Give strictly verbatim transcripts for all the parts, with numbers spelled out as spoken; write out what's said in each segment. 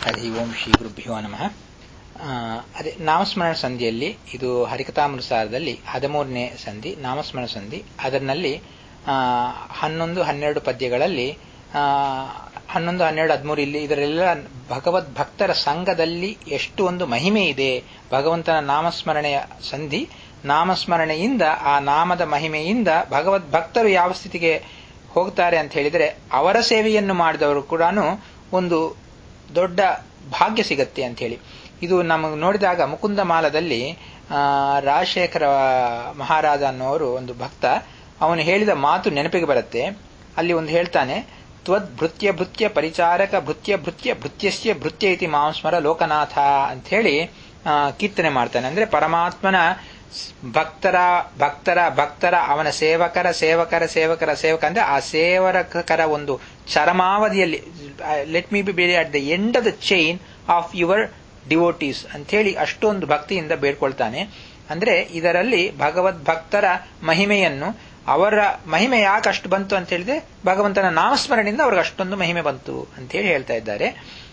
ಹರಿ ಓಂ ಶ್ರೀ ಗುರುಭ್ಯೋ ನಮಃ. ಅದೇ ನಾಮಸ್ಮರಣ ಸಂಧಿಯಲ್ಲಿ ಇದು ಹರಿಕಥಾಮೃತಸಾರದಲ್ಲಿ ಹದಿಮೂರನೇ ಸಂಧಿ ನಾಮಸ್ಮರಣ ಸಂಧಿ. ಅದರಲ್ಲಿ ಹನ್ನೊಂದು ಹನ್ನೆರಡು ಪದ್ಯಗಳಲ್ಲಿ ಹನ್ನೊಂದು ಹನ್ನೆರಡು ಹದಿಮೂರು ಇಲ್ಲಿ ಇದರೆಲ್ಲ ಭಗವದ್ ಭಕ್ತರ ಸಂಘದಲ್ಲಿ ಎಷ್ಟು ಒಂದು ಮಹಿಮೆ ಇದೆ. ಭಗವಂತನ ನಾಮಸ್ಮರಣೆಯ ಸಂಧಿ, ನಾಮಸ್ಮರಣೆಯಿಂದ ಆ ನಾಮದ ಮಹಿಮೆಯಿಂದ ಭಗವದ್ ಭಕ್ತರು ಯಾವ ಸ್ಥಿತಿಗೆ ಹೋಗ್ತಾರೆ ಅಂತ ಹೇಳಿದರೆ ಅವರ ಸೇವೆಯನ್ನು ಮಾಡಿದವರು ಕೂಡ ಒಂದು ದೊಡ್ಡ ಭಾಗ್ಯ ಸಿಗತ್ತೆ ಅಂತ ಹೇಳಿ. ಇದು ನಮಗೆ ನೋಡಿದಾಗ ಮುಕುಂದ ಮಾಲದಲ್ಲಿ ರಾಜಶೇಖರ ಮಹಾರಾಜ ಅನ್ನೋರು ಒಂದು ಭಕ್ತ, ಅವನು ಹೇಳಿದ ಮಾತು ನೆನಪಿಗೆ ಬರುತ್ತೆ. ಅಲ್ಲಿ ಒಂದು ಹೇಳ್ತಾನೆ, ತ್ವದ್ ಭೃತ್ಯ ಭೃತ್ಯ ಪರಿಚಾರಕ ಭೃತ್ಯ ಭೃತ್ಯ ಭೃತ್ಯಸ್ಯ ಭೃತ್ಯ ಇತಿ ಮಾಂಸ್ಮರ ಲೋಕನಾಥ ಅಂತ ಹೇಳಿ ಕೀರ್ತನೆ ಮಾಡ್ತಾನೆ. ಅಂದ್ರೆ ಪರಮಾತ್ಮನ ಭಕ್ತರ ಭಕ್ತರ ಭಕ್ತರ ಅವನ ಸೇವಕರ ಸೇವಕರ ಸೇವಕರ ಸೇವಕ ಅಂದ್ರೆ ಆ ಸೇವಕರ ಒಂದು ಚರಮಾವಧಿಯಲ್ಲಿ let me be there at the end of the chain of your devotees ಅಂತ ಹೇಳಿ ಅಷ್ಟೊಂದು ಭಕ್ತಿಯಿಂದ ಬೇಡ್ಕೊಳ್ತಾನೆ. ಅಂದ್ರೆ ಇದರಲ್ಲಿ ಭಗವದ್ ಭಕ್ತರ ಮಹಿಮೆಯನ್ನು, ಅವರ ಮಹಿಮೆ ಯಾಕೆ ಅಷ್ಟು ಬಂತು ಅಂತ ಹೇಳಿದ್ರೆ ಭಗವಂತನ ನಾಮಸ್ಮರಣೆಯಿಂದ ಅವ್ರಿಗೆ ಅಷ್ಟೊಂದು ಮಹಿಮೆ ಬಂತು ಅಂತ ಹೇಳಿ ಹೇಳ್ತಾ ಇದ್ದಾರೆ.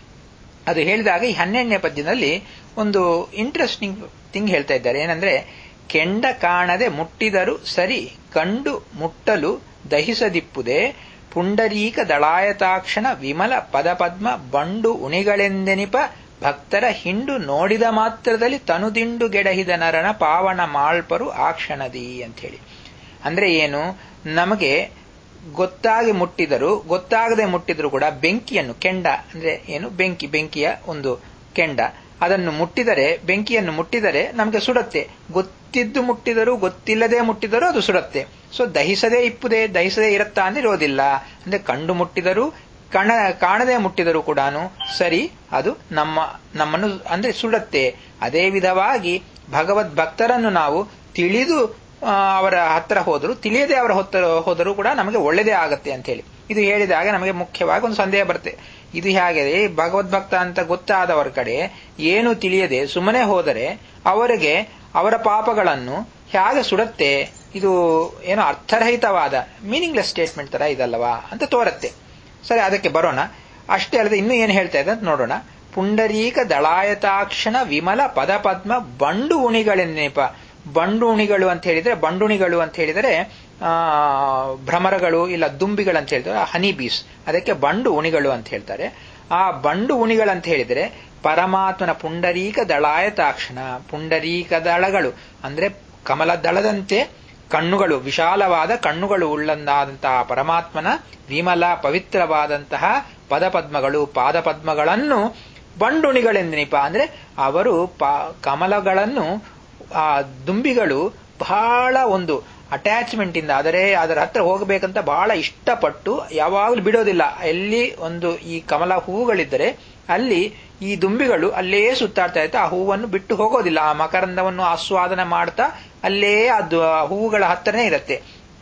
ಅದು ಹೇಳಿದಾಗ ಈ ಹನ್ನೆರಡನೇ ಪದ್ಯದಲ್ಲಿ ಒಂದು ಇಂಟ್ರೆಸ್ಟಿಂಗ್ ಥಿಂಗ್ ಹೇಳ್ತಾ ಇದ್ದಾರೆ. ಏನಂದ್ರೆ, ಕೆಂಡ ಕಾಣದೆ ಮುಟ್ಟಿದರು ಸರಿ ಕಂಡು ಮುಟ್ಟಲು ದಹಿಸದಿಪ್ಪುದೆ ಪುಂಡರೀಕ ದಳಾಯತಾಕ್ಷಣ ವಿಮಲ ಪದಪದ್ಮ ಬಂಡು ಉಣಿಗಳೆಂದೆನಿಪ ಭಕ್ತರ ಹಿಂಡು ನೋಡಿದ ಮಾತ್ರದಲ್ಲಿ ತನುದಿಂಡು ಗೆಡಹಿದ ನರನ ಪಾವನ ಮಾಳ್ಪರು ಆ ಕ್ಷಣದಿ ಅಂತ ಹೇಳಿ. ಅಂದ್ರೆ ಏನು, ನಮಗೆ ಗೊತ್ತಾಗಿ ಮುಟ್ಟಿದರು ಗೊತ್ತಾಗದೆ ಮುಟ್ಟಿದ್ರು ಕೂಡ ಬೆಂಕಿಯನ್ನು, ಕೆಂಡ ಅಂದ್ರೆ ಏನು, ಬೆಂಕಿ ಬೆಂಕಿಯ ಒಂದು ಕೆಂಡ, ಅದನ್ನು ಮುಟ್ಟಿದರೆ, ಬೆಂಕಿಯನ್ನು ಮುಟ್ಟಿದರೆ ನಮಗೆ ಸುಡತ್ತೆ. ಗೊತ್ತಿದ್ದು ಮುಟ್ಟಿದರೂ ಗೊತ್ತಿಲ್ಲದೆ ಮುಟ್ಟಿದರೂ ಅದು ಸುಡತ್ತೆ. ಸೊ ದಹಿಸದೇ ಇಪ್ಪುದೇ, ದಹಿಸದೇ ಇರುತ್ತಾ ಅಂದ್ರೆ ಇರೋದಿಲ್ಲ. ಅಂದ್ರೆ ಕಂಡು ಮುಟ್ಟಿದರೂ ಕಣ ಕಾಣದೆ ಮುಟ್ಟಿದರೂ ಕೂಡ ಸರಿ ಅದು ನಮ್ಮ ನಮ್ಮನ್ನು ಅಂದ್ರೆ ಸುಡತ್ತೆ. ಅದೇ ವಿಧವಾಗಿ ಭಗವದ್ ಭಕ್ತರನ್ನು ನಾವು ತಿಳಿದು ಅವರ ಹತ್ರ ಹೋದರೂ ತಿಳಿಯದೆ ಅವರ ಹೊತ್ತ ಹೋದರೂ ಕೂಡ ನಮಗೆ ಒಳ್ಳೆಯದೇ ಆಗತ್ತೆ ಅಂತ ಹೇಳಿ ಇದು ಹೇಳಿದಾಗ ನಮಗೆ ಮುಖ್ಯವಾಗಿ ಒಂದು ಸಂದೇಹ ಬರುತ್ತೆ. ಇದು ಹೇಗೆ, ಭಗವದ್ಭಕ್ತ ಅಂತ ಗೊತ್ತಾದವರ ಕಡೆ ಏನು ತಿಳಿಯದೆ ಸುಮ್ಮನೆ ಹೋದರೆ ಅವರಿಗೆ ಅವರ ಪಾಪಗಳನ್ನು ಹೇಗೆ ಸುಡತ್ತೆ? ಇದು ಏನೋ ಅರ್ಥರಹಿತವಾದ ಮೀನಿಂಗ್ಲೆಸ್ ಸ್ಟೇಟ್ಮೆಂಟ್ ತರ ಇದಲ್ಲವಾ ಅಂತ ತೋರತ್ತೆ. ಸರಿ, ಅದಕ್ಕೆ ಬರೋಣ. ಅಷ್ಟೇ ಅಲ್ಲದೆ ಇನ್ನೂ ಏನು ಹೇಳ್ತಾ ಇದೆ ಅಂತ ನೋಡೋಣ. ಪುಂಡರೀಕ ದಳಾಯತಾಕ್ಷಣ ವಿಮಲ ಪದಪದ್ಮ ಬಂಡು ಉಣಿಗಳೆನ್ನೇಪ. ಬಂಡು ಉಣಿಗಳು ಅಂತ ಹೇಳಿದ್ರೆ, ಬಂಡುಣಿಗಳು ಅಂತ ಹೇಳಿದರೆ ಆ ಭ್ರಮರಗಳು ಇಲ್ಲ ದುಂಬಿಗಳು ಅಂತ ಹೇಳಿದ್ರೆ ಹನಿ ಬೀಸ್, ಅದಕ್ಕೆ ಬಂಡು ಉಣಿಗಳು ಅಂತ ಹೇಳ್ತಾರೆ. ಆ ಬಂಡು ಉಣಿಗಳಂತ ಹೇಳಿದರೆ ಪರಮಾತ್ಮನ ಪುಂಡರೀಕ ದಳಾಯತಾಕ್ಷಣ, ಪುಂಡರೀಕ ದಳಗಳು ಅಂದ್ರೆ ಕಮಲ ದಳದಂತೆ ಕಣ್ಣುಗಳು, ವಿಶಾಲವಾದ ಕಣ್ಣುಗಳು ಉಳ್ಳಂದಾದಂತಹ ಪರಮಾತ್ಮನ ವಿಮಲ ಪವಿತ್ರವಾದಂತಹ ಪದಪದ್ಮಗಳು, ಪಾದಪದ್ಮಗಳನ್ನು ಬಂಡುಣಿಗಳೆಂದನಿಪ ಅಂದ್ರೆ ಅವರು ಕಮಲಗಳನ್ನು ಆ ದುಂಬಿಗಳು ಬಹಳ ಒಂದು ಅಟ್ಯಾಚ್ಮೆಂಟ್ ಇಂದ ಆದರೆ ಅದರ ಹತ್ರ ಹೋಗಬೇಕಂತ ಬಹಳ ಇಷ್ಟಪಟ್ಟು ಯಾವಾಗಲೂ ಬಿಡೋದಿಲ್ಲ. ಎಲ್ಲಿ ಒಂದು ಈ ಕಮಲ ಹೂವುಗಳಿದ್ದರೆ ಅಲ್ಲಿ ಈ ದುಂಬಿಗಳು ಅಲ್ಲೇ ಸುತ್ತಾಡ್ತಾ ಇರುತ್ತೆ, ಆ ಹೂವನ್ನು ಬಿಟ್ಟು ಹೋಗೋದಿಲ್ಲ. ಆ ಮಕರಂದವನ್ನು ಆಸ್ವಾದನೆ ಮಾಡ್ತಾ ಅಲ್ಲೇ ಅದು ಹೂವುಗಳ ಹತ್ರನೇ ಇರುತ್ತೆ.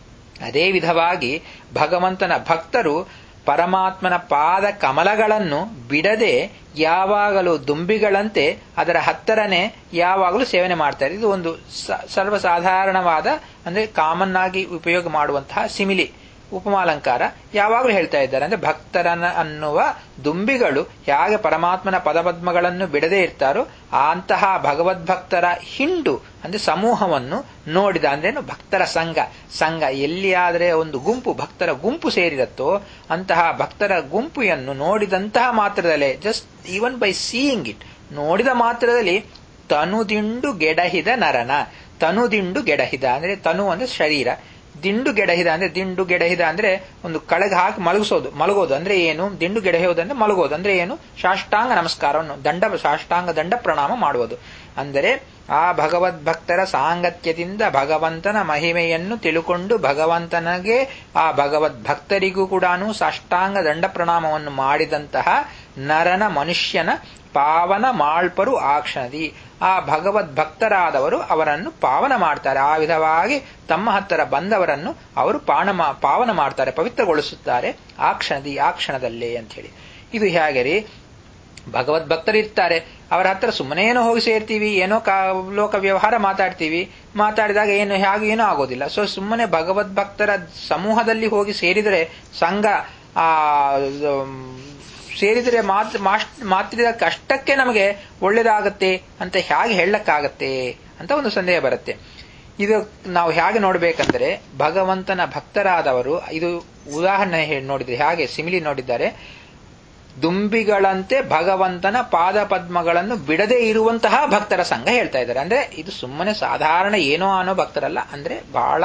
ಅದೇ ವಿಧವಾಗಿ ಭಗವಂತನ ಭಕ್ತರು ಪರಮಾತ್ಮನ ಪಾದ ಕಮಲಗಳನ್ನು ಬಿಡದೆ ಯಾವಾಗಲೂ ದುಂಬಿಗಳಂತೆ ಅದರ ಹತ್ತರನೇ ಯಾವಾಗಲೂ ಸೇವನೆ ಮಾಡ್ತಾರೆ. ಇದು ಒಂದು ಸರ್ವಸಾಧಾರಣವಾದ ಅಂದ್ರೆ ಕಾಮನ್ ಆಗಿ ಉಪಯೋಗ ಮಾಡುವಂತಹ ಸಿಮಿಲಿ ಉಪಮಾಲಂಕಾರ ಯಾವಾಗಲೂ ಹೇಳ್ತಾ ಇದ್ದಾರೆ. ಅಂದ್ರೆ ಭಕ್ತರನ್ನ ಅನ್ನುವ ದುಂಬಿಗಳು ಹೇಗೆ ಪರಮಾತ್ಮನ ಪದಪದ್ಮಗಳನ್ನು ಬಿಡದೇ ಇರ್ತಾರೋ ಅಂತಹ ಭಗವದ್ಭಕ್ತರ ಹಿಂಡು ಅಂದ್ರೆ ಸಮೂಹವನ್ನು ನೋಡಿದ ಅಂದ್ರೇನು, ಭಕ್ತರ ಸಂಘ. ಸಂಘ ಎಲ್ಲಿಯಾದರೆ ಒಂದು ಗುಂಪು ಭಕ್ತರ ಗುಂಪು ಸೇರಿರುತ್ತೋ ಅಂತಹ ಭಕ್ತರ ಗುಂಪುಯನ್ನು ನೋಡಿದಂತಹ ಮಾತ್ರದಲ್ಲೇ, just even by seeing it, ನೋಡಿದ ಮಾತ್ರದಲ್ಲಿ ತನುದಿಂಡು ಗೆಡಹಿದ ನರನ. ತನುದಿಂಡು ಗೆಡಹಿದ ಅಂದ್ರೆ ತನು ಅಂದ್ರೆ ಶರೀರ, ದಿಂಡು ಗೆಡಹಿದ ಅಂದ್ರೆ ದಿಂಡು ಗೆಡಹಿದ ಅಂದ್ರೆ ಒಂದು ಕಳೆಗೆ ಹಾಕಿ ಮಲಗಿಸೋದು, ಮಲಗೋದು ಅಂದ್ರೆ ಏನು, ದಿಂಡು ಗೆಡಹಿಯೋದು ಅಂದ್ರೆ ಮಲಗೋದು ಅಂದ್ರೆ ಏನು, ಸಾಷ್ಟಾಂಗ ನಮಸ್ಕಾರವನ್ನು ದಂಡ ಸಾಷ್ಟಾಂಗ ದಂಡ ಪ್ರಣಾಮ ಮಾಡುವುದು. ಅಂದರೆ ಆ ಭಗವದ್ಭಕ್ತರ ಸಾಂಗತ್ಯದಿಂದ ಭಗವಂತನ ಮಹಿಮೆಯನ್ನು ತಿಳುಕೊಂಡು ಭಗವಂತನಿಗೆ ಆ ಭಗವದ್ಭಕ್ತರಿಗೂ ಕೂಡ ಸಾಷ್ಟಾಂಗ ದಂಡ ಪ್ರಣಾಮವನ್ನು ಮಾಡಿದಂತಹ ನರನ ಮನುಷ್ಯನ ಪಾವನ ಮಾಳ್ಪರು ಆ ಕ್ಷಣದಿ. ಆ ಭಗವದ್ಭಕ್ತರಾದವರು ಅವರನ್ನು ಪಾವನ ಮಾಡ್ತಾರೆ. ಆ ವಿಧವಾಗಿ ತಮ್ಮ ಹತ್ತಿರ ಬಂದವರನ್ನು ಅವರು ಪಾವನ ಪಾವನ ಮಾಡ್ತಾರೆ, ಪವಿತ್ರಗೊಳಿಸುತ್ತಾರೆ ಆ ಕ್ಷಣದಿ, ಆ ಕ್ಷಣದಲ್ಲೇ ಅಂತ ಹೇಳಿ. ಇದು ಹೇಗೆ ರೀ, ಭಗವದ್ಭಕ್ತರಿರ್ತಾರೆ, ಅವರ ಹತ್ರ ಸುಮ್ಮನೇನೋ ಹೋಗಿ ಸೇರ್ತೀವಿ, ಏನೋ ಕಾ ಲೋಕ ವ್ಯವಹಾರ ಮಾತಾಡ್ತೀವಿ, ಮಾತಾಡಿದಾಗ ಏನು ಹೇಗೆ ಏನೂ ಆಗೋದಿಲ್ಲ. ಸೊ ಸುಮ್ಮನೆ ಭಗವದ್ಭಕ್ತರ ಸಮೂಹದಲ್ಲಿ ಹೋಗಿ ಸೇರಿದರೆ ಸಂಘ ಆ ಸೇರಿದರೆ ಮಾತ್ರ ಮಾತ್ರ ಕಷ್ಟಕ್ಕೆ ನಮಗೆ ಒಳ್ಳೇದಾಗತ್ತೆ ಅಂತ ಹೇಗೆ ಹೇಳಕ್ಕಾಗತ್ತೆ ಅಂತ ಒಂದು ಸಂದೇಹ ಬರುತ್ತೆ. ಇದು ನಾವು ಹೇಗೆ ನೋಡ್ಬೇಕಂದ್ರೆ, ಭಗವಂತನ ಭಕ್ತರಾದವರು, ಇದು ಉದಾಹರಣೆ ನೋಡಿದ್ರೆ ಹೇಗೆ ಸಿಮಿಲಿ ನೋಡಿದ್ದಾರೆ, ದುಂಬಿಗಳಂತೆ ಭಗವಂತನ ಪಾದ ಪದ್ಮಗಳನ್ನು ಬಿಡದೇ ಇರುವಂತಹ ಭಕ್ತರ ಸಂಘ ಹೇಳ್ತಾ ಇದ್ದಾರೆ. ಅಂದ್ರೆ ಇದು ಸುಮ್ಮನೆ ಸಾಧಾರಣ ಏನೋ ಅನ್ನೋ ಭಕ್ತರಲ್ಲ, ಅಂದ್ರೆ ಬಹಳ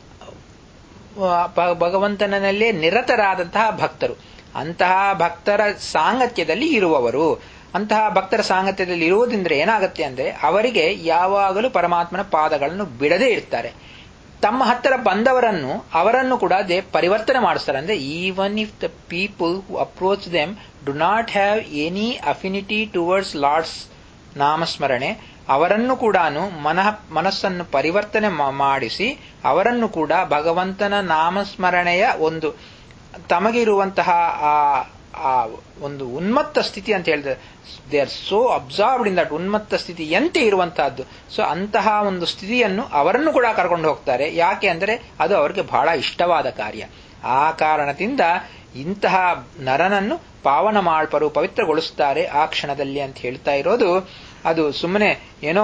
ಭಗವಂತನಲ್ಲೇ ನಿರತರಾದಂತಹ ಭಕ್ತರು, ಅಂತಹ ಭಕ್ತರ ಸಾಂಗತ್ಯದಲ್ಲಿ ಇರುವವರು. ಅಂತಹ ಭಕ್ತರ ಸಾಂಗತ್ಯದಲ್ಲಿ ಇರುವುದರಿಂದ ಏನಾಗುತ್ತೆ ಅಂದ್ರೆ, ಅವರಿಗೆ ಯಾವಾಗಲೂ ಪರಮಾತ್ಮನ ಪಾದಗಳನ್ನು ಬಿಡದೇ ಇರ್ತಾರೆ. ತಮ್ಮ ಹತ್ತಿರ ಬಂದವರನ್ನು ಅವರನ್ನು ಕೂಡ ದೇ ಪರಿವರ್ತನೆ ಮಾಡಿಸ್ತಾರೆ. ಅಂದ್ರೆ even if the people who approach them do not have any affinity towards lord's ನಾಮಸ್ಮರಣೆ, ಅವರನ್ನು ಕೂಡ ಮನಃ ಮನಸ್ಸನ್ನು ಪರಿವರ್ತನೆ ಮಾಡಿಸಿ ಅವರನ್ನು ಕೂಡ ಭಗವಂತನ ನಾಮಸ್ಮರಣೆಯ ಒಂದು ತಮಗಿರುವಂತಹ ಆ ಒಂದು ಉನ್ಮತ್ತ ಸ್ಥಿತಿ ಅಂತ ಹೇಳಿದ್ರೆ, they are so absorbed in that ಉನ್ಮತ್ತ ಸ್ಥಿತಿ ಎಂತೆ ಇರುವಂತಹದ್ದು. ಸೊ ಅಂತಹ ಒಂದು ಸ್ಥಿತಿಯನ್ನು ಅವರನ್ನು ಕೂಡ ಕರ್ಕೊಂಡು ಹೋಗ್ತಾರೆ. ಯಾಕೆ ಅಂದರೆ ಅದು ಅವರಿಗೆ ಬಹಳ ಇಷ್ಟವಾದ ಕಾರ್ಯ. ಆ ಕಾರಣದಿಂದ ಇಂತಹ ನರನನ್ನು ಪಾವನ ಮಾಡ್ಪರು, ಪವಿತ್ರಗೊಳಿಸುತ್ತಾರೆ ಆ ಕ್ಷಣದಲ್ಲಿ ಅಂತ ಹೇಳ್ತಾ ಇರೋದು. ಅದು ಸುಮ್ಮನೆ ಏನೋ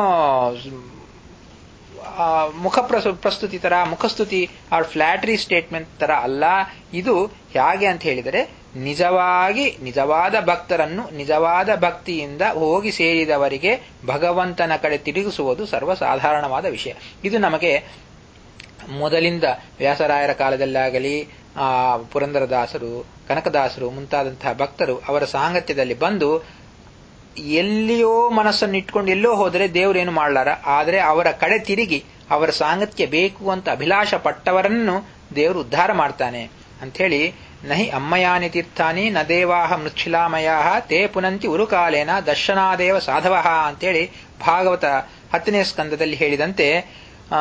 ಮುಖ ಪ್ರಸ್ತುತಿ ತರ, ಮುಖಸ್ತುತಿ ಆರ್ ಫ್ಲಾಟರಿ ಸ್ಟೇಟ್ಮೆಂಟ್ ತರ ಅಲ್ಲ. ಇದು ಹೇಗೆ ಅಂತ ಹೇಳಿದರೆ, ನಿಜವಾಗಿ ನಿಜವಾದ ಭಕ್ತರನ್ನು ನಿಜವಾದ ಭಕ್ತಿಯಿಂದ ಹೋಗಿ ಸೇರಿದವರಿಗೆ ಭಗವಂತನ ಕಡೆ ತಿರುಗಿಸುವುದು ಸರ್ವಸಾಧಾರಣವಾದ ವಿಷಯ. ಇದು ನಮಗೆ ಮೊದಲಿಂದ ವ್ಯಾಸರಾಯರ ಕಾಲದಲ್ಲಾಗಲಿ, ಆ ಪುರಂದರದಾಸರು, ಕನಕದಾಸರು ಮುಂತಾದಂತಹ ಭಕ್ತರು ಅವರ ಸಾಂಗತ್ಯದಲ್ಲಿ ಬಂದು ಎಲ್ಲಿಯೋ ಮನಸ್ಸನ್ನು ಇಟ್ಕೊಂಡು ಎಲ್ಲೋ ಹೋದರೆ ದೇವರೇನು ಮಾಡಲಾರ. ಆದರೆ ಅವರ ಕಡೆ ತಿರುಗಿ ಅವರ ಸಾಂಗತ್ಯ ಬೇಕು ಅಂತ ಅಭಿಲಾಷ ಪಟ್ಟವರನ್ನು ದೇವರು ಉದ್ಧಾರ ಮಾಡ್ತಾನೆ ಅಂಥೇಳಿ, ನಹಿ ಅಮ್ಮಯಾನಿ ತೀರ್ಥಾನಿ ನ ದೇವಾಹ ಮೃಚ್ಛಿಲಾಮಯಾ ತೇ ಪುನಂತಿ ಉರುಕಾಲೇನ ದರ್ಶನಾದೇವ ಸಾಧವಃ ಅಂತೇಳಿ ಭಾಗವತ ಹತ್ತನೇ ಸ್ಕಂದದಲ್ಲಿ ಹೇಳಿದಂತೆ ಆ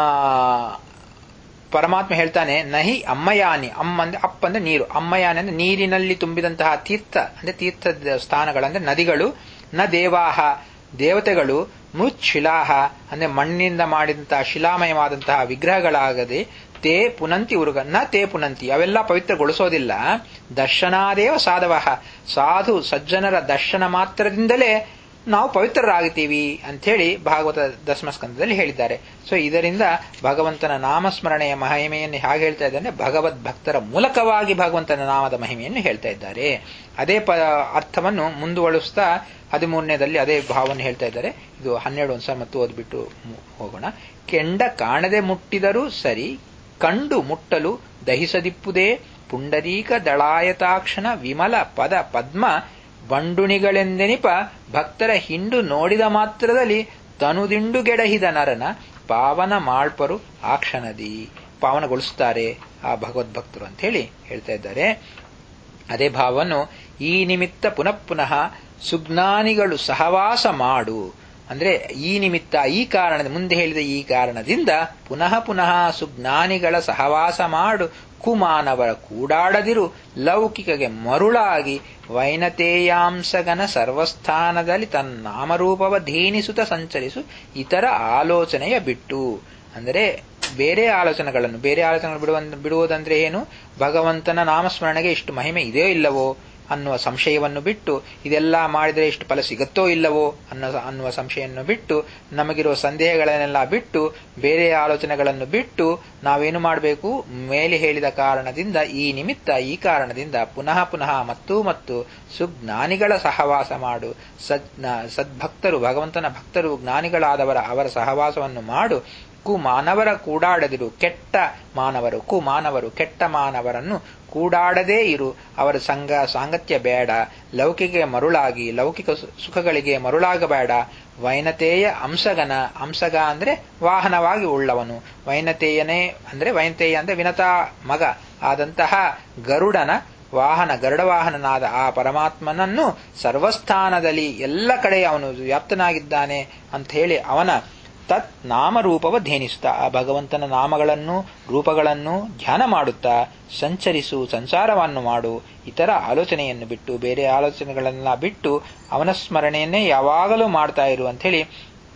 ಪರಮಾತ್ಮ ಹೇಳ್ತಾನೆ, ನಹಿ ಅಮ್ಮಯಾನಿ, ಅಮ್ಮ ಅಂದ್ರೆ ಅಪ್ಪ ಅಂದ್ರೆ ನೀರು, ಅಮ್ಮಯಾನಿ ಅಂದ್ರೆ ನೀರಿನಲ್ಲಿ ತುಂಬಿದಂತಹ ತೀರ್ಥ ಅಂದ್ರೆ ತೀರ್ಥದ ಸ್ಥಾನಗಳಂದ್ರೆ ನದಿಗಳು, ನ ದೇವಾಹ ದೇವತೆಗಳು, ಮೃಚ್ಛಿಲಾಹ ಅಂದ್ರೆ ಮಣ್ಣಿನಿಂದ ಮಾಡಿದಂತಹ ಶಿಲಾಮಯವಾದಂತಹ ವಿಗ್ರಹಗಳಾಗದೆ, ತೇ ಪುನಂತಿ ಉರುಗ ನ ತೇ ಪುನಂತಿ ಅವೆಲ್ಲ ಪವಿತ್ರಗೊಳಿಸೋದಿಲ್ಲ. ದರ್ಶನಾದೇವ ಸಾಧವಃ ಸಾಧು ಸಜ್ಜನರ ದರ್ಶನ ಮಾತ್ರದಿಂದಲೇ ನಾವು ಪವಿತ್ರರಾಗುತ್ತೀವಿ ಅಂಥೇಳಿ ಭಾಗವತ ದಶಮಸ್ಕಂದದಲ್ಲಿ ಹೇಳಿದ್ದಾರೆ. ಸೊ ಇದರಿಂದ ಭಗವಂತನ ನಾಮಸ್ಮರಣೆಯ ಮಹಿಮೆಯನ್ನು ಹೇಗೆ ಹೇಳ್ತಾ ಇದ್ದಾರೆ, ಭಗವದ್ ಭಕ್ತರ ಮೂಲಕವಾಗಿ ಭಗವಂತನ ನಾಮದ ಮಹಿಮೆಯನ್ನು ಹೇಳ್ತಾ ಇದ್ದಾರೆ. ಅದೇ ಪ ಅರ್ಥವನ್ನು ಮುಂದುವಳಿಸ್ತಾ ಹದಿಮೂರನೇದಲ್ಲಿ ಅದೇ ಭಾವವನ್ನು ಹೇಳ್ತಾ ಇದ್ದಾರೆ. ಇದು ಹನ್ನೆರಡು ಒಂದ್ಸಲ ಮತ್ತು ಓದ್ಬಿಟ್ಟು ಹೋಗೋಣ. ಕೆಂಡ ಕಾಣದೆ ಮುಟ್ಟಿದರೂ ಸರಿ, ಕಂಡು ಮುಟ್ಟಲು ದಹಿಸದಿಪ್ಪುದೇ ಪುಂಡರೀಕ ದಳಾಯತಾಕ್ಷಣ ವಿಮಲ ಪದ ಪದ್ಮ ಬಂಡುಣಿಗಳೆಂದೆನಿಪ ಭಕ್ತರ ಹಿಂಡು ನೋಡಿದ ಮಾತ್ರದಲ್ಲಿ ತನುದಿಂಡುಗೆಡಹಿದ ನರನ ಪಾವನ ಮಾಳ್ಪರು ಆ ಕ್ಷಣದಿ ಪಾವನಗೊಳಿಸುತ್ತಾರೆ ಆ ಭಗವದ್ಭಕ್ತರು ಅಂತ ಹೇಳಿ ಹೇಳ್ತಾ ಇದ್ದಾರೆ. ಅದೇ ಭಾವವನ್ನು ಈ ನಿಮಿತ್ತ ಪುನಃ ಪುನಃ ಸುಜ್ಞಾನಿಗಳು ಸಹವಾಸ ಮಾಡು ಅಂದ್ರೆ ಈ ನಿಮಿತ್ತ ಈ ಕಾರಣದ ಮುಂದೆ ಹೇಳಿದ ಈ ಕಾರಣದಿಂದ ಪುನಃ ಪುನಃ ಸುಜ್ಞಾನಿಗಳ ಸಹವಾಸ ಮಾಡು, ಕುಮಾನವರ ಕೂಡಾಡದಿರು, ಲೌಕಿಕಗೆ ಮರುಳಾಗಿ ವೈನತೇಯಾಂಸಗನ ಸರ್ವಸ್ಥಾನದಲ್ಲಿ ತನ್ನ ನಾಮರೂಪವ ಧೇನಿಸುತ್ತ ಸಂಚರಿಸು ಇತರ ಆಲೋಚನೆಯ ಬಿಟ್ಟು. ಅಂದರೆ ಬೇರೆ ಆಲೋಚನೆಗಳನ್ನು ಬೇರೆ ಆಲೋಚನೆಗಳು ಬಿಡುವ ಬಿಡುವುದಂದ್ರೆ ಏನು, ಭಗವಂತನ ನಾಮಸ್ಮರಣೆಗೆ ಇಷ್ಟು ಮಹಿಮೆ ಇದೆಯೋ ಇಲ್ಲವೋ ಅನ್ನುವ ಸಂಶಯವನ್ನು ಬಿಟ್ಟು, ಇದೆಲ್ಲ ಮಾಡಿದರೆ ಇಷ್ಟು ಫಲ ಸಿಗುತ್ತೋ ಇಲ್ಲವೋ ಅನ್ನೋ ಅನ್ನುವ ಸಂಶಯವನ್ನು ಬಿಟ್ಟು, ನಮಗಿರುವ ಸಂದೇಹಗಳನ್ನೆಲ್ಲ ಬಿಟ್ಟು, ಬೇರೆ ಆಲೋಚನೆಗಳನ್ನು ಬಿಟ್ಟು ನಾವೇನು ಮಾಡಬೇಕು, ಮೇಲೆ ಹೇಳಿದ ಕಾರಣದಿಂದ ಈ ನಿಮಿತ್ತ ಈ ಕಾರಣದಿಂದ ಪುನಃ ಪುನಃ ಮತ್ತು ಮತ್ತು ಸುಜ್ಞಾನಿಗಳ ಸಹವಾಸ ಮಾಡು. ಸದ್ ಸದ್ಭಕ್ತರು ಭಗವಂತನ ಭಕ್ತರು ಜ್ಞಾನಿಗಳಾದವರ ಅವರ ಸಹವಾಸವನ್ನು ಮಾಡು. ಕು ಮಾನವರ ಕೂಡಾಡದಿರು, ಕೆಟ್ಟ ಮಾನವರು ಕು ಮಾನವರು ಕೆಟ್ಟ ಮಾನವರನ್ನು ಕೂಡಾಡದೇ ಇರು, ಅವರ ಸಂಘ ಸಾಂಗತ್ಯ ಬೇಡ. ಲೌಕಿಕ ಮರುಳಾಗಿ ಲೌಕಿಕ ಸುಖಗಳಿಗೆ ಮರುಳಾಗಬೇಡ. ವೈನತೆಯ ಅಂಸಗನ, ಅಂಸಗ ಅಂದ್ರೆ ವಾಹನವಾಗಿ ಉಳ್ಳವನು, ವೈನತೆಯನೇ ಅಂದ್ರೆ ವೈನತೆಯ ಅಂದ್ರೆ ವಿನತಾ ಮಗ ಆದಂತಹ ಗರುಡನ ವಾಹನ ಗರುಡ ವಾಹನನಾದ ಆ ಪರಮಾತ್ಮನನ್ನು ಸರ್ವಸ್ಥಾನದಲ್ಲಿ ಎಲ್ಲ ಕಡೆ ಅವನು ವ್ಯಾಪ್ತನಾಗಿದ್ದಾನೆ ಅಂತ ಹೇಳಿ ಅವನ ತತ್ ನಾಮರೂಪವ ಧ್ಯಾನಿಸುತ್ತಾ ಆ ಭಗವಂತನ ನಾಮಗಳನ್ನು ರೂಪಗಳನ್ನು ಧ್ಯಾನ ಮಾಡುತ್ತಾ ಸಂಚರಿಸು, ಸಂಸಾರವನ್ನು ಮಾಡು. ಇತರ ಆಲೋಚನೆಯನ್ನು ಬಿಟ್ಟು ಬೇರೆ ಆಲೋಚನೆಗಳನ್ನೆಲ್ಲ ಬಿಟ್ಟು ಅವನ ಸ್ಮರಣೆಯನ್ನೇ ಯಾವಾಗಲೂ ಮಾಡ್ತಾ ಇರು ಅಂತ ಹೇಳಿ.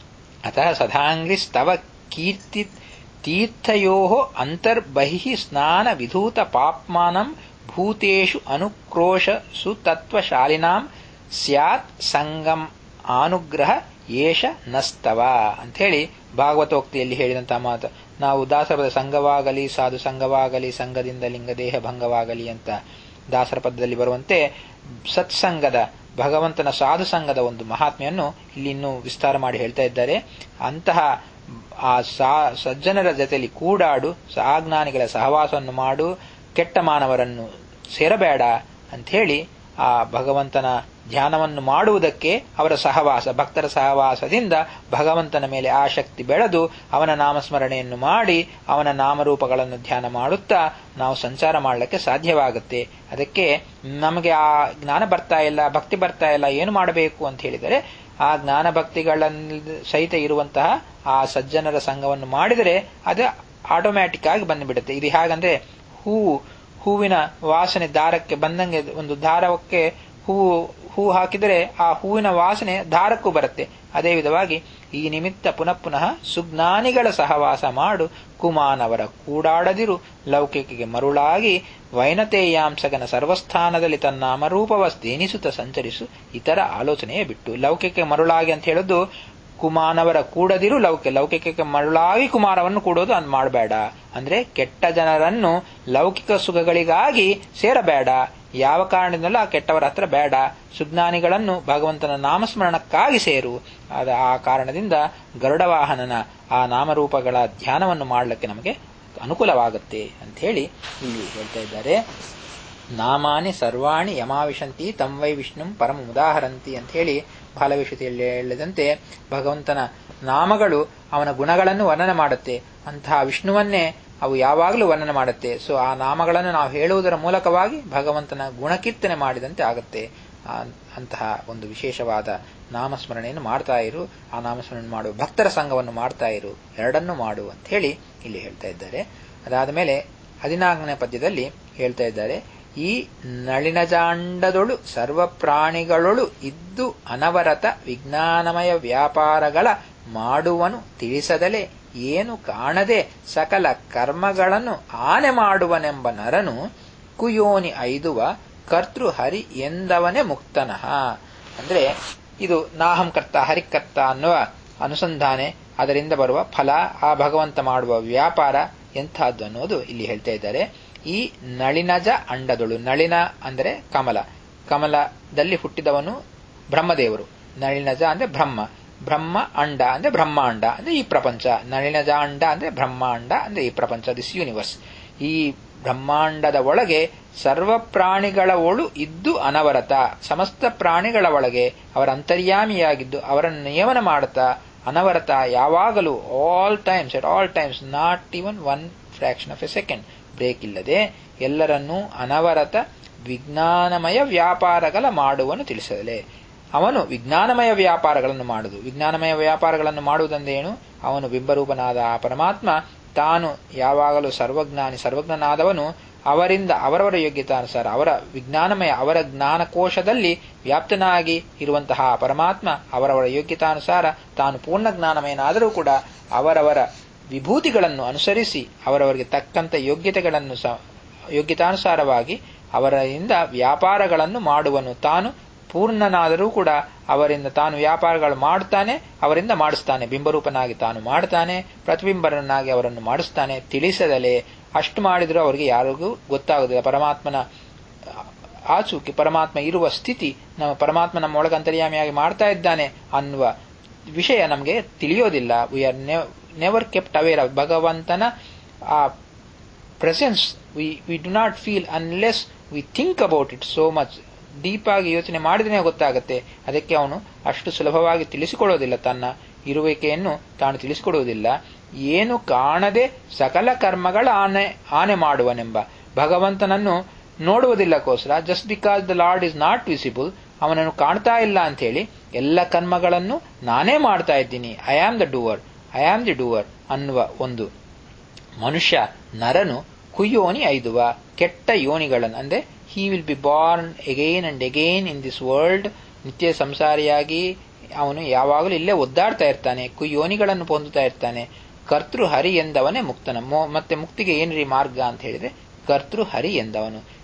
ಅತಃ ಸದಾಂಗ್ರಿ ಸ್ತವ ಕೀರ್ತಿ ತೀರ್ಥಯೋ ಅಂತರ್ಬಹಿ ಸ್ನಾನ ವಿಧೂತ ಪಾಪ್ಮಾನಂ ಭೂತೇಷು ಅನುಕ್ರೋಶಸು ತತ್ವಶಾಲಿನಾಂ ಸ್ಯಾತ್ ಸಂಗಂ ಆನುಗ್ರಹ ಏಷ ನಸ್ತವ ಅಂತ ಹೇಳಿ ಭಾಗವತೋಕ್ತಿಯಲ್ಲಿ ಹೇಳಿದಂತಹ ಮಾತು. ನಾವು ದಾಸರಪದ ಸಂಘವಾಗಲಿ ಸಾಧು ಸಂಘವಾಗಲಿ ಸಂಘದಿಂದ ಲಿಂಗದೇಹ ಭಂಗವಾಗಲಿ ಅಂತ ದಾಸರ ಪದದಲ್ಲಿ ಬರುವಂತೆ ಸತ್ಸಂಗದ ಭಗವಂತನ ಸಾಧು ಸಂಘದ ಒಂದು ಮಹಾತ್ಮೆಯನ್ನು ಇಲ್ಲಿ ಇನ್ನೂ ವಿಸ್ತಾರ ಮಾಡಿ ಹೇಳ್ತಾ ಇದ್ದಾರೆ. ಅಂತಹ ಆ ಸಾ ಸಜ್ಜನರ ಜೊತೆಯಲ್ಲಿ ಕೂಡಾಡು, ಆಜ್ಞಾನಿಗಳ ಸಹವಾಸವನ್ನು ಮಾಡು, ಕೆಟ್ಟ ಮಾನವರನ್ನು ಸೇರಬೇಡ ಅಂಥೇಳಿ ಆ ಭಗವಂತನ ಧ್ಯಾನವನ್ನು ಮಾಡುವುದಕ್ಕೆ ಅವರ ಸಹವಾಸ, ಭಕ್ತರ ಸಹವಾಸದಿಂದ ಭಗವಂತನ ಮೇಲೆ ಆಸಕ್ತಿ ಬೆಳೆದು ಅವನ ನಾಮಸ್ಮರಣೆಯನ್ನು ಮಾಡಿ ಅವನ ನಾಮರೂಪಗಳನ್ನು ಧ್ಯಾನ ಮಾಡುತ್ತಾ ನಾವು ಸಂಚಾರ ಮಾಡಲಿಕ್ಕೆ ಸಾಧ್ಯವಾಗುತ್ತೆ. ಅದಕ್ಕೆ ನಮಗೆ ಆ ಜ್ಞಾನ ಬರ್ತಾ ಇಲ್ಲ, ಭಕ್ತಿ ಬರ್ತಾ ಇಲ್ಲ, ಏನು ಮಾಡಬೇಕು ಅಂತ ಹೇಳಿದರೆ ಆ ಜ್ಞಾನ ಭಕ್ತಿಗಳಲ್ಲಿ ಸಹಿತ ಇರುವಂತಹ ಆ ಸಜ್ಜನರ ಸಂಘವನ್ನು ಮಾಡಿದರೆ ಅದು ಆಟೋಮ್ಯಾಟಿಕ್ ಆಗಿ ಬಂದುಬಿಡುತ್ತೆ. ಇದು ಹೇಗಂದ್ರೆ ಹೂವು ಹೂವಿನ ವಾಸನೆ ದಾರಕ್ಕೆ ಬಂದಂಗೆ, ಒಂದು ದಾರಕ್ಕೆ ಹೂವು ಹೂ ಹಾಕಿದರೆ ಆ ಹೂವಿನ ವಾಸನೆ ದಾರಕ್ಕೂ ಬರುತ್ತೆ. ಅದೇ ವಿಧವಾಗಿ ಈ ನಿಮಿತ್ತ ಪುನಃ ಪುನಃ ಸುಜ್ಞಾನಿಗಳ ಸಹವಾಸ ಮಾಡು, ಕುಮಾನವರ ಕೂಡಾಡದಿರು, ಲೌಕಿಕೆಗೆ ಮರುಳಾಗಿ ವೈನತೇಯಾಂಸಗನ ಸರ್ವಸ್ಥಾನದಲ್ಲಿ ತನ್ನ ನಾಮರೂಪವಸ್ತೇನಿಸುತ್ತ ಸಂಚರಿಸು, ಇತರ ಆಲೋಚನೆಯೇ ಬಿಟ್ಟು. ಲೌಕಿಕೆ ಮರುಳಾಗಿ ಅಂತ ಹೇಳೋದು ಕುಮಾನವರ ಕೂಡದಿರು, ಲೌಕಿಕ ಲೌಕಿಕಕ್ಕೆ ಮರುಳಾಗಿ ಕುಮಾರವನ್ನು ಕೂಡೋದು ಅನ್ ಮಾಡಬೇಡ. ಅಂದ್ರೆ ಕೆಟ್ಟ ಜನರನ್ನು ಲೌಕಿಕ ಸುಖಗಳಿಗಾಗಿ ಸೇರಬೇಡ, ಯಾವ ಕಾರಣದಿಂದಲೂ ಆ ಕೆಟ್ಟವರ ಹತ್ರ ಬೇಡ. ಸುಜ್ಞಾನಿಗಳನ್ನು ಭಗವಂತನ ನಾಮಸ್ಮರಣಕ್ಕಾಗಿ ಸೇರು. ಅದ ಆ ಕಾರಣದಿಂದ ಗರುಡವಾಹನನ ಆ ನಾಮರೂಪಗಳ ಧ್ಯಾನವನ್ನು ಮಾಡಲಿಕ್ಕೆ ನಮಗೆ ಅನುಕೂಲವಾಗುತ್ತೆ ಅಂತ ಹೇಳಿ ಇಲ್ಲಿ ಹೇಳ್ತಾ ಇದ್ದಾರೆ. ನಾಮಾನಿ ಸರ್ವಾಣಿ ಯಮಾವಿಶಂತಿ ತಂವೈ ವಿಷ್ಣುಂ ಪರಮ ಉದಾಹರಂತಿ ಅಂತ ಹೇಳಿ ಬಾಲವಿಷಯದಲ್ಲಿ ಹೇಳಿದಂತೆ ಭಗವಂತನ ನಾಮಗಳು ಅವನ ಗುಣಗಳನ್ನು ವರ್ಣನೆ ಮಾಡುತ್ತೆ. ಅಂತಹ ವಿಷ್ಣುವನ್ನೇ ಅವು ಯಾವಾಗಲೂ ವರ್ಣನೆ ಮಾಡುತ್ತೆ. ಸೊ ಆ ನಾಮಗಳನ್ನು ನಾವು ಹೇಳುವುದರ ಮೂಲಕವಾಗಿ ಭಗವಂತನ ಗುಣಕೀರ್ತನೆ ಮಾಡಿದಂತೆ ಆಗುತ್ತೆ. ಅಂತಹ ಒಂದು ವಿಶೇಷವಾದ ನಾಮಸ್ಮರಣೆಯನ್ನು ಮಾಡ್ತಾ ಇರು, ಆ ನಾಮಸ್ಮರಣೆ ಮಾಡು, ಭಕ್ತರ ಸಂಘವನ್ನು ಮಾಡ್ತಾ ಇರು, ಎರಡನ್ನೂ ಮಾಡು ಅಂತ ಹೇಳಿ ಇಲ್ಲಿ ಹೇಳ್ತಾ ಇದ್ದಾರೆ. ಅದಾದ ಮೇಲೆ ಹದಿನಾಲ್ಕನೇ ಪದ್ಯದಲ್ಲಿ ಹೇಳ್ತಾ ಇದ್ದಾರೆ, ಈ ನಳಿನಜಾಂಡದೊಳು ಸರ್ವ ಪ್ರಾಣಿಗಳೊಳು ಇದ್ದು ಅನವರತ ವಿಜ್ಞಾನಮಯ ವ್ಯಾಪಾರಗಳ ಮಾಡುವನು ತಿಳಿಸದಲೆ ಏನು ಕಾಣದೆ ಸಕಲ ಕರ್ಮಗಳನ್ನು ಆನೆ ಮಾಡುವನೆಂಬ ನರನು ಕುಯೋನಿ ಐದುವ ಕರ್ತೃಹರಿ ಎಂದವನೇ ಮುಕ್ತನಃ. ಅಂದ್ರೆ ಇದು ನಾಹಂಕರ್ತ ಹರಿಕರ್ತ ಅನ್ನುವ ಅನುಸಂಧಾನೆ, ಅದರಿಂದ ಬರುವ ಫಲ, ಆ ಭಗವಂತ ಮಾಡುವ ವ್ಯಾಪಾರ ಎಂಥದ್ದು ಅನ್ನೋದು ಇಲ್ಲಿ ಹೇಳ್ತಾ ಇದ್ದಾರೆ. ಈ ನಳಿನಜ ಅಂಡದೊಳು, ನಳಿನ ಅಂದರೆ ಕಮಲ, ಕಮಲದಲ್ಲಿ ಹುಟ್ಟಿದವನು ಬ್ರಹ್ಮದೇವರು. ನಳಿನಜ ಅಂದ್ರೆ ಬ್ರಹ್ಮ, ಬ್ರಹ್ಮ ಅಂಡ ಅಂದ್ರೆ ಬ್ರಹ್ಮಾಂಡ ಅಂದ್ರೆ ಈ ಪ್ರಪಂಚ. ನಳಿನಜ ಅಂಡ ಅಂದ್ರೆ ಬ್ರಹ್ಮಾಂಡ ಅಂದ್ರೆ ಈ ಪ್ರಪಂಚ, ದಿಸ್ ಯೂನಿವರ್ಸ್. ಈ ಬ್ರಹ್ಮಾಂಡದ ಒಳಗೆ ಸರ್ವ ಪ್ರಾಣಿಗಳ ಒಳು ಇದ್ದು ಅನವರತ, ಸಮಸ್ತ ಪ್ರಾಣಿಗಳ ಒಳಗೆ ಅವರ ಅಂತರ್ಯಾಮಿಯಾಗಿದ್ದು ಅವರನ್ನು ನಿಯಮನ ಮಾಡುತ್ತಾ ಅನವರತ ಯಾವಾಗಲೂ, all times, at all times, not even one fraction of a second break ಇಲ್ಲದೆ ಎಲ್ಲರನ್ನೂ ಅನವರತ ವಿಜ್ಞಾನಮಯ ವ್ಯಾಪಾರಗಳ ಮಾಡುವನು ತಿಳಿಸಲೇ. ಅವನು ವಿಜ್ಞಾನಮಯ ವ್ಯಾಪಾರಗಳನ್ನು ಮಾಡುವುದು. ವಿಜ್ಞಾನಮಯ ವ್ಯಾಪಾರಗಳನ್ನು ಮಾಡುವುದೆಂದೇನು? ಅವನು ಬಿಂಬರೂಪನಾದ ಆ ಪರಮಾತ್ಮ ತಾನು ಯಾವಾಗಲೂ ಸರ್ವಜ್ಞಾನಿ, ಸರ್ವಜ್ಞನಾದವನು. ಅವರಿಂದ ಅವರವರ ಯೋಗ್ಯತಾನುಸಾರ ಅವರ ವಿಜ್ಞಾನಮಯ, ಅವರ ಜ್ಞಾನಕೋಶದಲ್ಲಿ ವ್ಯಾಪ್ತನಾಗಿ ಇರುವಂತಹ ಪರಮಾತ್ಮ ಅವರವರ ಯೋಗ್ಯತಾನುಸಾರ ತಾನು ಪೂರ್ಣ ಜ್ಞಾನಮಯನಾದರೂ ಕೂಡ ಅವರವರ ವಿಭೂತಿಗಳನ್ನು ಅನುಸರಿಸಿ ಅವರವರಿಗೆ ತಕ್ಕಂಥ ಯೋಗ್ಯತೆಗಳನ್ನು ಯೋಗ್ಯತಾನುಸಾರವಾಗಿ ಅವರಿಂದ ವ್ಯಾಪಾರಗಳನ್ನು ಮಾಡುವನು. ತಾನು ಪೂರ್ಣನಾದರೂ ಕೂಡ ಅವರಿಂದ ತಾನು ವ್ಯಾಪಾರಗಳು ಮಾಡುತ್ತಾನೆ, ಅವರಿಂದ ಮಾಡಿಸ್ತಾನೆ. ಬಿಂಬರೂಪನಾಗಿ ತಾನು ಮಾಡುತ್ತಾನೆ, ಪ್ರತಿಬಿಂಬರನ್ನಾಗಿ ಅವರನ್ನು ಮಾಡಿಸ್ತಾನೆ. ತಿಳಿಸದಲೇ ಅಷ್ಟು ಮಾಡಿದರೂ ಅವರಿಗೆ ಯಾರಿಗೂ ಗೊತ್ತಾಗುವುದಿಲ್ಲ ಪರಮಾತ್ಮನ ಆಚೂಕಿ, ಪರಮಾತ್ಮ ಇರುವ ಸ್ಥಿತಿ. ನಮ್ಮ ಪರಮಾತ್ಮ ನಮ್ಮ ಒಳಗೆ ಅಂತರ್ಯಾಮಿಯಾಗಿ ಮಾಡ್ತಾ ಇದ್ದಾನೆ ಅನ್ನುವ ವಿಷಯ ನಮಗೆ ತಿಳಿಯೋದಿಲ್ಲ. We are never kept aware of ಭಗವಂತನ ಆ presence. We we do not feel unless we think about it so much. ಡೀಪಾಗಿ ಯೋಚನೆ ಮಾಡಿದ್ರೆ ಗೊತ್ತಾಗುತ್ತೆ. ಅದಕ್ಕೆ ಅವನು ಅಷ್ಟು ಸುಲಭವಾಗಿ ತಿಳಿಸಿಕೊಡೋದಿಲ್ಲ, ತನ್ನ ಇರುವಿಕೆಯನ್ನು ತಾನು ತಿಳಿಸಿಕೊಡುವುದಿಲ್ಲ. ಏನು ಕಾಣದೆ ಸಕಲ ಕರ್ಮಗಳ ಆನೆ ಆನೆ ಮಾಡುವನೆಂಬ ಭಗವಂತನನ್ನು ನೋಡುವುದಿಲ್ಲಕ್ಕೋಸ್ಕರ, just because the lord is not visible, ಅವನನ್ನು ಕಾಣ್ತಾ ಇಲ್ಲ ಅಂತ ಹೇಳಿ ಎಲ್ಲ ಕರ್ಮಗಳನ್ನು ನಾನೇ ಮಾಡ್ತಾ ಇದ್ದೀನಿ, I am the doer, I am the doer ಅನ್ನುವ ಒಂದು ಮನುಷ್ಯ ನರನು ಕುಯ್ಯೋನಿ ಐದುವ ಕೆಟ್ಟ ಯೋನಿಗಳನ್ನು, ಅಂದ್ರೆ he will be born again and again in this world, ನಿತ್ಯ ಸಂಸಾರಿಯಾಗಿ ಅವನು ಯಾವಾಗಲೂ ಇಲ್ಲೇ ಒದ್ದಾಡ್ತಾ ಇರ್ತಾನೆ, ಕುಯ್ಯೋನಿಗಳನ್ನು ಹೊಂದುತ್ತಾ ಇರ್ತಾನೆ. ಕರ್ತೃ ಹರಿ ಎಂದವನೇ ಮುಕ್ತನ. ಮತ್ತೆ ಮುಕ್ತಿಗೆ ಏನ್ರಿ ಮಾರ್ಗ ಅಂತ ಹೇಳಿದ್ರೆ ಕರ್ತೃ ಹರಿ ಎಂದವನು.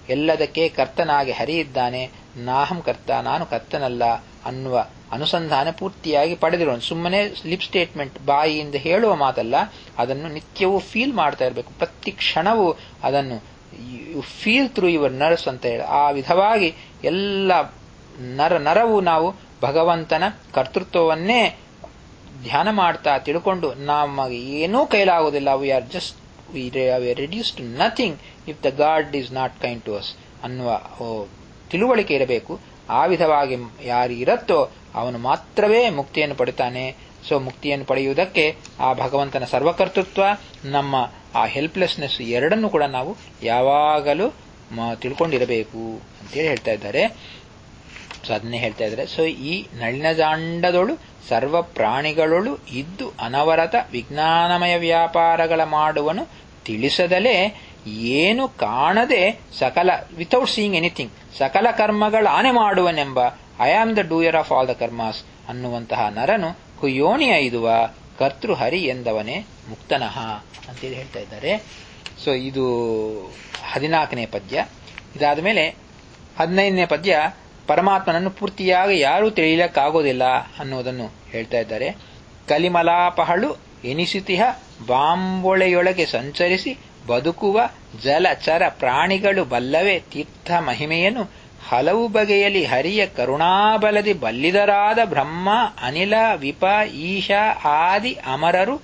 ಎಲ್ಲದಕ್ಕೆ ಕರ್ತನಾಗಿ ಹರಿಯಿದ್ದಾನೆ, ನಾಹಂ ಕರ್ತ, ನಾನು ಕರ್ತನಲ್ಲ ಅನ್ನುವ ಅನುಸಂಧಾನ ಪೂರ್ತಿಯಾಗಿ ಪಡೆದಿರೋನು. ಸುಮ್ಮನೆ ಲಿಪ್ ಸ್ಟೇಟ್ಮೆಂಟ್, ಬಾಯಿಯಿಂದ ಹೇಳುವ ಮಾತಲ್ಲ, ಅದನ್ನು ನಿತ್ಯವೂ ಫೀಲ್ ಮಾಡ್ತಾ ಇರಬೇಕು. ಪ್ರತಿ ಕ್ಷಣವೂ ಅದನ್ನು you feel through your nerves ಅಂತ ಹೇಳಿ, ಆ ವಿಧವಾಗಿ ಎಲ್ಲ ನರ ನರವು ನಾವು ಭಗವಂತನ ಕರ್ತೃತ್ವವನ್ನೇ ಧ್ಯಾನ ಮಾಡ್ತಾ ತಿಳ್ಕೊಂಡು ನಮಗೆ ಏನೂ ಕೈಲಾಗುವುದಿಲ್ಲ, we are just we are reduce to nothing if the god is not kind to us ಅನ್ನುವ ತಿಳುವಳಿಕೆ ಇರಬೇಕು. ಆ ವಿಧವಾಗಿ ಯಾರು ಇರುತ್ತೋ ಅವನು ಮಾತ್ರವೇ ಮುಕ್ತಿಯನ್ನು ಪಡಿತಾನೆ. ಸೊ ಮುಕ್ತಿಯನ್ನು ಪಡೆಯುವುದಕ್ಕೆ ಆ ಭಗವಂತನ ಸರ್ವಕರ್ತೃತ್ವ, ನಮ್ಮ ಆ ಹೆಲ್ಪ್ಲೆಸ್ನೆಸ್ ಎರಡನ್ನೂ ಕೂಡ ನಾವು ಯಾವಾಗಲೂ ತಿಳ್ಕೊಂಡಿರಬೇಕು ಅಂತೇಳಿ ಹೇಳ್ತಾ ಇದ್ದಾರೆ. ಸೊ ಅದನ್ನೇ ಹೇಳ್ತಾ ಇದ್ದಾರೆ. ಸೊ ಈ ನಳಿನ ಜಾಂಡದೊಳು ಸರ್ವ ಪ್ರಾಣಿಗಳೊಳು ಇದ್ದು ಅನವರತ ವಿಜ್ಞಾನಮಯ ವ್ಯಾಪಾರಗಳ ಮಾಡುವನು ತಿಳಿಸದಲೇ ಏನು ಕಾಣದೆ ಸಕಲ ವಿತೌಟ್ ಸೀಯಿಂಗ್ ಎನಿಥಿಂಗ್ ಸಕಲ ಕರ್ಮಗಳ ಆನೆ ಮಾಡುವನೆಂಬ I am the doer of all the karmas ಅನ್ನುವಂತಹ ನರನು ಕುಯೋನಿ ಐದುವ ಕರ್ತೃಹರಿ ಎಂದವನೇ ಮುಕ್ತನಃ ಅಂತೇಳಿ ಹೇಳ್ತಾ ಇದ್ದಾರೆ. ಸೊ ಇದು ಹದಿನಾಲ್ಕನೇ ಪದ್ಯ. ಇದಾದ ಮೇಲೆ ಹದಿನೈದನೇ ಪದ್ಯ ಪರಮಾತ್ಮನನ್ನು ಪೂರ್ತಿಯಾಗಿ ಯಾರೂ ತಿಳಿಯಲಿಕ್ಕಾಗೋದಿಲ್ಲ ಅನ್ನುವುದನ್ನು ಹೇಳ್ತಾ ಇದ್ದಾರೆ. ಕಲಿಮಲಾಪಹಳು ಎನಿಸುತಿಹ ಬಾಂಬೊಳೆಯೊಳಗೆ ಸಂಚರಿಸಿ ಬದುಕುವ ಜಲಚರ ಪ್ರಾಣಿಗಳು ಬಲ್ಲವೇ ತೀರ್ಥ ಮಹಿಮೆಯನ್ನು ಹಲವು ಬಗೆಯಲ್ಲಿ ಹರಿಯ ಕರುಣಾಬಲದಿ ಬಲ್ಲಿದರಾದ ಬ್ರಹ್ಮ ಅನಿಲ ವಿಪ ಈಶ ಆದಿ ಅಮರರು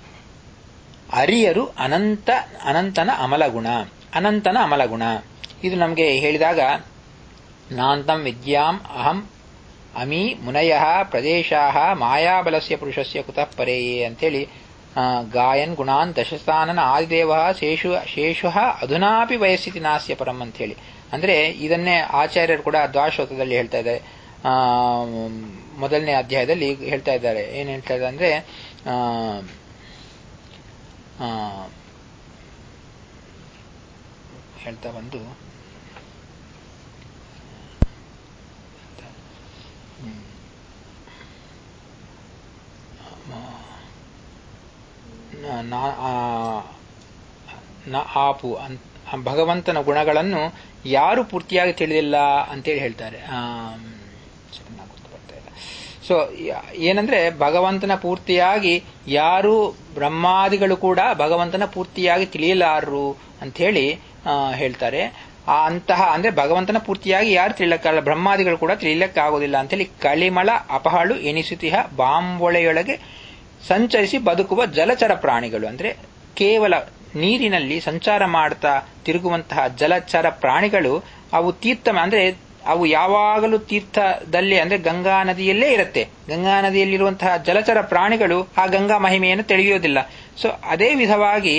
ಅರಿಯರು ಅನಂತ ಅನಂತನ ಅಮಲಗುಣ ಅನಂತನ ಅಮಲಗುಣ. ಇದು ನಮಗೆ ಹೇಳಿದಾಗ ನಾಂತಂ ವಿದ್ಯಾಂ ಅಹಂ ಅಮಿ ಮುನಯಃ ಪ್ರದೇಶಾಃ ಮಾಯಾಬಲಸ್ಯ ಪುರುಷಸ್ಯ ಕುತಃ ಪರೇಯೇ ಅಂತೇಳಿ ಗಾಯನ್ ಗುಣಾನ್ ದಶಸ್ಥಾನನ ಆದಿದೇವ ಶೇಷು ಶೇಷು ಅಧುನಾಪಿ ವಯಸ್ಸಿತಿ ನಾಸ್ಯ ಪರಂ ಅಂತ ಹೇಳಿ. ಅಂದ್ರೆ ಇದನ್ನೇ ಆಚಾರ್ಯರು ಕೂಡ ದ್ವಾಶೋತದಲ್ಲಿ ಹೇಳ್ತಾ ಇದ್ದಾರೆ. ಆ ಮೊದಲನೇ ಅಧ್ಯಾಯದಲ್ಲಿ ಹೇಳ್ತಾ ಇದ್ದಾರೆ. ಏನ್ ಹೇಳ್ತಾ ಇದ್ದಾರೆ ಅಂದ್ರೆ ಆ ಹೇಳ್ತಾ ಬಂದು ಆಪು ಭಗವಂತನ ಗುಣಗಳನ್ನು ಯಾರು ಪೂರ್ತಿಯಾಗಿ ತಿಳಿದಿಲ್ಲ ಅಂತೇಳಿ ಹೇಳ್ತಾರೆ. ಸೊ ಏನಂದ್ರೆ ಭಗವಂತನ ಪೂರ್ತಿಯಾಗಿ ಯಾರು ಬ್ರಹ್ಮಾದಿಗಳು ಕೂಡ ಭಗವಂತನ ಪೂರ್ತಿಯಾಗಿ ತಿಳಿಯಲಾರರು ಅಂತ ಹೇಳಿ ಹೇಳ್ತಾರೆ. ಆ ಅಂತಹ ಅಂದ್ರೆ ಭಗವಂತನ ಪೂರ್ತಿಯಾಗಿ ಯಾರು ತಿಳಿಯಕ್ಕಾಗಲ್ಲ, ಬ್ರಹ್ಮಾದಿಗಳು ಕೂಡ ತಿಳಿಯಕ್ಕಾಗೋದಿಲ್ಲ ಅಂತೇಳಿ ಕಳಿಮಳ ಅಪಹಳು ಎನಿಸುತಿಹ ಬಾಂಬೊಳೆಯೊಳಗೆ ಸಂಚರಿಸಿ ಬದುಕುವ ಜಲಚರ ಪ್ರಾಣಿಗಳು ಅಂದ್ರೆ ಕೇವಲ ನೀರಿನಲ್ಲಿ ಸಂಚಾರ ಮಾಡ್ತಾ ತಿರುಗುವಂತಹ ಜಲಚರ ಪ್ರಾಣಿಗಳು, ಅವು ತೀರ್ಥ ಅಂದ್ರೆ ಅವು ಯಾವಾಗಲೂ ತೀರ್ಥದಲ್ಲಿ ಅಂದ್ರೆ ಗಂಗಾ ನದಿಯಲ್ಲೇ ಇರುತ್ತೆ. ಗಂಗಾ ನದಿಯಲ್ಲಿರುವಂತಹ ಜಲಚರ ಪ್ರಾಣಿಗಳು ಆ ಗಂಗಾ ಮಹಿಮೆಯನ್ನು ತಿಳಿಯೋದಿಲ್ಲ. ಸೊ ಅದೇ ವಿಧವಾಗಿ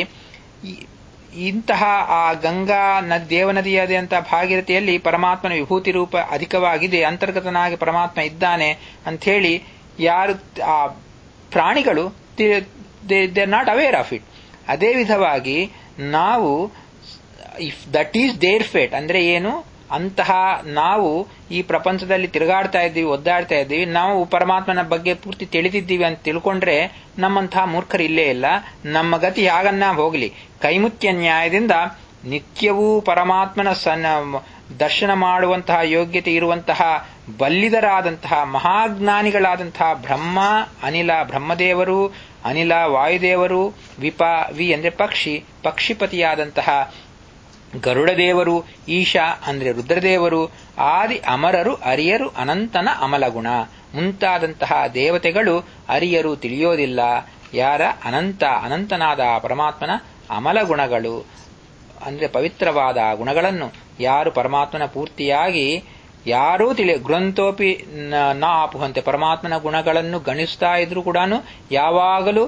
ಇಂತಹ ಆ ಗಂಗಾ ನದಿ ದೇವನದಿಯಾದಂತಹ ಭಾಗೀರಥಿಯಲ್ಲಿ ಪರಮಾತ್ಮನ ವಿಭೂತಿ ರೂಪ ಅಧಿಕವಾಗಿದೆ, ಅಂತರ್ಗತನಾಗಿ ಪರಮಾತ್ಮ ಇದ್ದಾನೆ ಅಂತ ಹೇಳಿ ಯಾರು ಆ ಪ್ರಾಣಿಗಳು they are not aware of it. ಅದೇ ವಿಧವಾಗಿ ನಾವು if that is their fate ಅಂದ್ರೆ ಏನು, ಅಂತಹ ನಾವು ಈ ಪ್ರಪಂಚದಲ್ಲಿ ತಿರುಗಾಡ್ತಾ ಇದ್ದೀವಿ, ಒದ್ದಾಡ್ತಾ ಇದ್ದೀವಿ, ನಾವು ಪರಮಾತ್ಮನ ಬಗ್ಗೆ ಪೂರ್ತಿ ತಿಳಿದಿದ್ದೀವಿ ಅಂತ ತಿಳ್ಕೊಂಡ್ರೆ ನಮ್ಮಂತಹ ಮೂರ್ಖರು ಇಲ್ಲೇ ಇಲ್ಲ. ನಮ್ಮ ಗತಿ ಯಾಗನ್ನ ಹೋಗಲಿ, ಕೈಮುತ್ಯ ನ್ಯಾಯದಿಂದ ನಿತ್ಯವೂ ಪರಮಾತ್ಮನ ಸನ್ ದರ್ಶನ ಮಾಡುವಂತಹ ಯೋಗ್ಯತೆ ಇರುವಂತಹ ಬಲ್ಲಿದರಾದಂತಹ ಮಹಾಜ್ಞಾನಿಗಳಾದಂತಹ ಬ್ರಹ್ಮ ಅನಿಲ ಬ್ರಹ್ಮದೇವರು, ಅನಿಲ ವಾಯುದೇವರು, ವಿಪ ವಿ ಅಂದ್ರೆ ಪಕ್ಷಿ ಪಕ್ಷಿಪತಿಯಾದಂತಹ ಗರುಡದೇವರು, ಈಶಾ ಅಂದ್ರೆ ರುದ್ರದೇವರು, ಆದಿ ಅಮರರು ಅರಿಯರು ಅನಂತನ ಅಮಲಗುಣ ಮುಂತಾದಂತಹ ದೇವತೆಗಳು ಅರಿಯರು ತಿಳಿಯೋದಿಲ್ಲ ಯಾರ ಅನಂತ ಅನಂತನಾದ ಪರಮಾತ್ಮನ ಅಮಲ ಗುಣಗಳು ಅಂದ್ರೆ ಪವಿತ್ರವಾದ ಗುಣಗಳನ್ನು ಯಾರು ಪರಮಾತ್ಮನ ಪೂರ್ತಿಯಾಗಿ ಯಾರೂ ತಿಳಿ ಗ್ರಂಥೋಪಿ ನ ಆಪುಹಂತೆ ಪರಮಾತ್ಮನ ಗುಣಗಳನ್ನು ಗಣಿಸ್ತಾ ಇದ್ರು ಕೂಡ ಯಾವಾಗಲೂ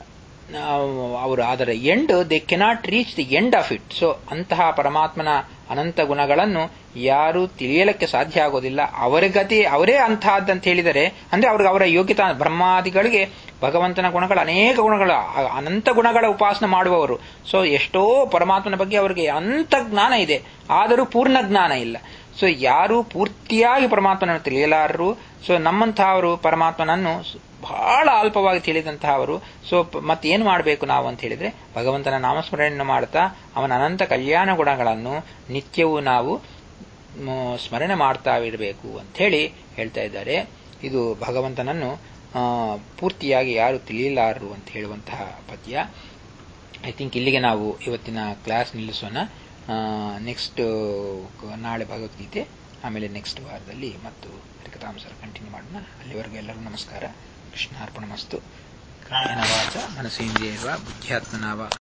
ಅವರು ಅದರ end they cannot reach the end of it. So ಅಂತಹ ಪರಮಾತ್ಮನ ಅನಂತ ಗುಣಗಳನ್ನು ಯಾರು ತಿಳಿಯಲಿಕ್ಕೆ ಸಾಧ್ಯ ಆಗೋದಿಲ್ಲ. ಅವರ ಗತಿ ಅವರೇ ಅಂತಹದ್ದಂತ ಹೇಳಿದರೆ ಅಂದ್ರೆ ಅವ್ರಿಗೆ ಅವರ ಯೋಗ್ಯತಾ, ಬ್ರಹ್ಮಾದಿಗಳಿಗೆ ಭಗವಂತನ ಗುಣಗಳ ಅನೇಕ ಗುಣಗಳ ಅನಂತ ಗುಣಗಳ ಉಪಾಸನೆ ಮಾಡುವವರು. ಸೊ ಎಷ್ಟೋ ಪರಮಾತ್ಮನ ಬಗ್ಗೆ ಅವರಿಗೆ ಅನಂತ ಜ್ಞಾನ ಇದೆ, ಆದರೂ ಪೂರ್ಣ ಜ್ಞಾನ ಇಲ್ಲ. ಸೊ ಯಾರು ಪೂರ್ತಿಯಾಗಿ ಪರಮಾತ್ಮನನ್ನು ತಿಳಿಯಲಾರರು, ಸೊ ನಮ್ಮಂತಹವರು ಪರಮಾತ್ಮನನ್ನು ಬಹಳ ಅಲ್ಪವಾಗಿ ತಿಳಿದಂತಹವರು. ಸೊ ಮತ್ತೇನು ಮಾಡಬೇಕು ನಾವು ಅಂತ ಹೇಳಿದ್ರೆ, ಭಗವಂತನ ನಾಮಸ್ಮರಣೆಯನ್ನು ಮಾಡ್ತಾ ಅವನ ಅನಂತ ಕಲ್ಯಾಣ ಗುಣಗಳನ್ನು ನಿತ್ಯವೂ ನಾವು ಸ್ಮರಣೆ ಮಾಡ್ತಾ ಇರಬೇಕು ಅಂತ ಹೇಳಿ ಹೇಳ್ತಾ ಇದ್ದಾರೆ. ಇದು ಭಗವಂತನನ್ನು ಪೂರ್ತಿಯಾಗಿ ಯಾರು ತಿಳಿಯಲಾರರು ಅಂತ ಹೇಳುವಂತಹ ಪದ್ಯ. ಐ ಥಿಂಕ್ ಇಲ್ಲಿಗೆ ನಾವು ಇವತ್ತಿನ ಕ್ಲಾಸ್ ನಿಲ್ಲಿಸೋಣ. ನೆಕ್ಸ್ಟ್ ನಾಳೆ ಭಗವದ್ಗೀತೆ, ಆಮೇಲೆ ನೆಕ್ಸ್ಟ್ ವಾರದಲ್ಲಿ ಮತ್ತು ಹರಿಕಥಾಮೃತ ಕಂಟಿನ್ಯೂ ಮಾಡೋಣ. ಅಲ್ಲಿವರೆಗೂ ಎಲ್ಲರೂ ನಮಸ್ಕಾರ. ಕೃಷ್ಣಾರ್ಪಣಮಸ್ತು. ಕಾಯೇನ ವಾಚ ಮನಸೇಂದ್ರಿಯೈರ್ವಾ ಬುದ್ಧ್ಯಾತ್ಮನಾ ವಾ